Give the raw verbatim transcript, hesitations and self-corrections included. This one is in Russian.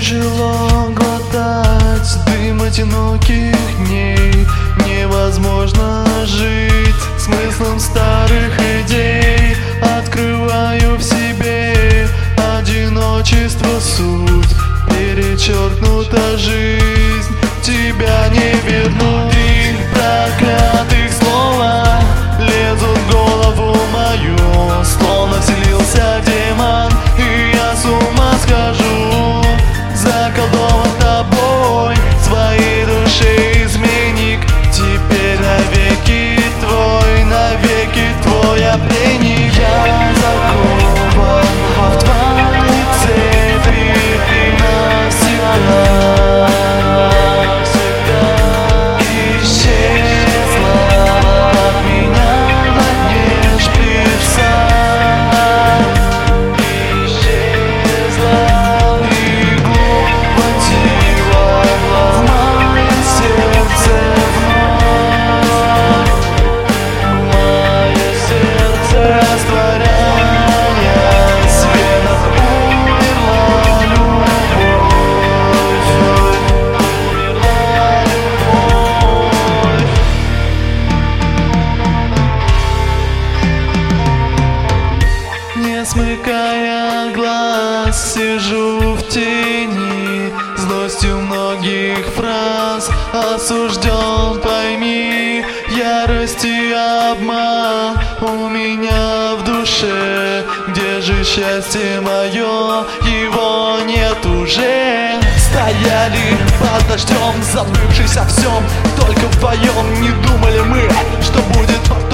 Тяжело глотать дым одиноких дней. Невозможно жить смыслом старых идей. Открываю в себе одиночество суть. Перечеркнута жизнь, тебя не вернуть. Три проклятых слова лезут в голову мою, словно вселился демон, и я с ума схожу. Заколдован тобой, своей души изменник. Теперь навеки твой, навеки твой я пленник. Я закован в твои цепи навсегда. Не смыкая глаз, сижу в тени, злостью многих фраз осужден, пойми. Ярость и обман у меня в душе. Где же счастье мое? Его нет уже. Стояли под дождем, забывшись о всем, только вдвоем. Не думали мы, что будет потом.